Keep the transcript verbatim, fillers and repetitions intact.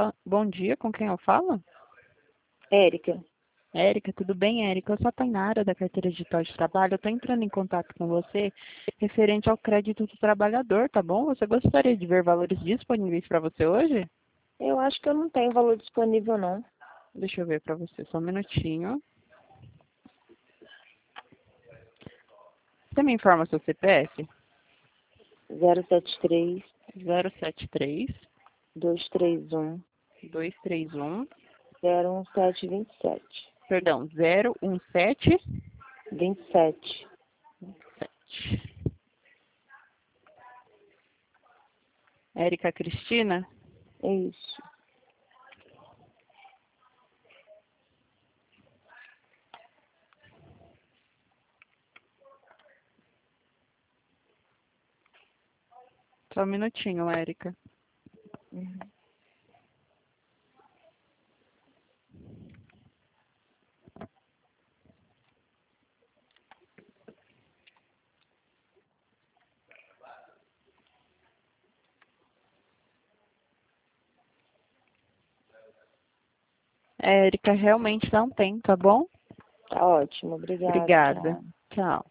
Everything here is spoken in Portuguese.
Bo- Bom dia, com quem eu falo? Érica. Érica, tudo bem, Érica? Eu sou a Tainara, da Carteira Digital de Trabalho. Eu estou entrando em contato com você referente ao crédito do trabalhador, tá bom? Você gostaria de ver valores disponíveis para você hoje? Eu acho que eu não tenho valor disponível, não. Deixa eu ver para você, só um minutinho. Você me informa seu C P F? zero sete três, zero sete três, dois três um, dois três um, zero um sete dois sete. perdão, zero um sete vinte e sete. sete. Érica Cristina? É isso. Só um minutinho, Érica. Uhum. Érica, realmente não tem, tá bom? Tá ótimo. Obrigada. Obrigada. Tchau. Tchau.